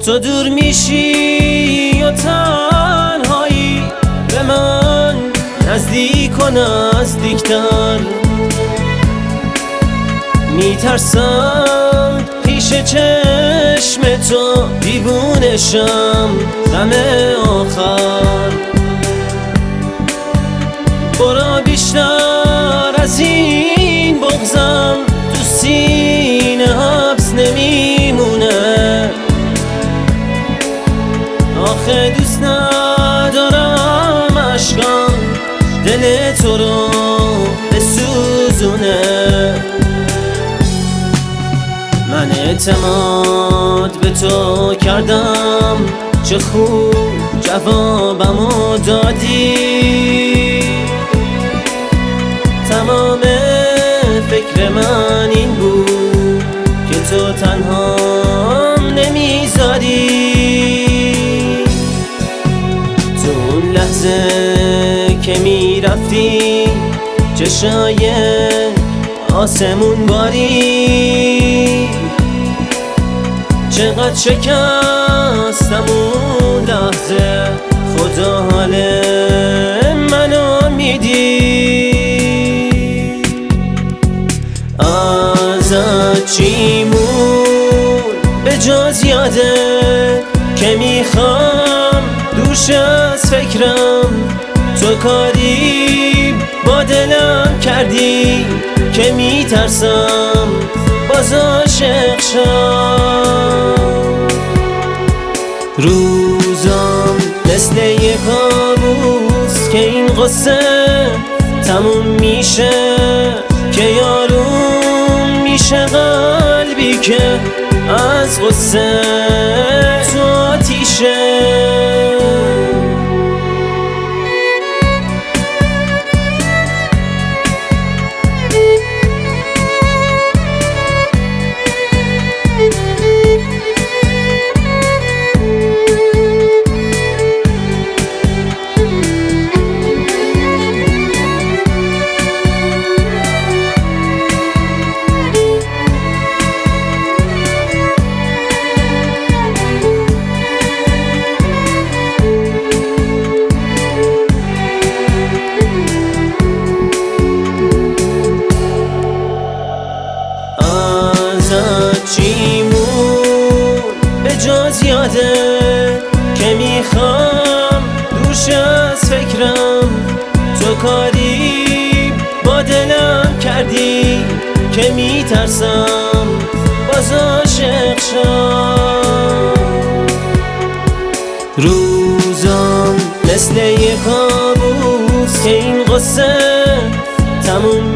تو دور میشی و تنهایی به من نزدیک و نزدیکتر میترسم پیش چشم تو دیوونشم غم آخر برا بیشتر از این بغضم تو سینه حبس نمیمونه آخه دوست ندارم عشقم دل تو رو بسوزونه من اعتماد به تو کردم چه خوب جوابمو دادی تمام فکر من این بود که تو تنهام نمیذاری تو اون لحظه که میرفتی چشای آسمون باری چقدر شکستم اون لحظه خدا حال منو میدی ازت چی مون به جز یاده که میخوام دوش از فکرم تو کاری با دلم کردی که میترسم باز عاشق شم روزم مثل یه کابوس که این قصه تموم میشه که یارون میشه قلبی که از قصه تو آتیشه چی مون به جز یاده که میخوام دوش از فکرم تو کاری با دلم کردی که میترسم باز عاشق شم روزم مثل یه کابوس که این قصه تموم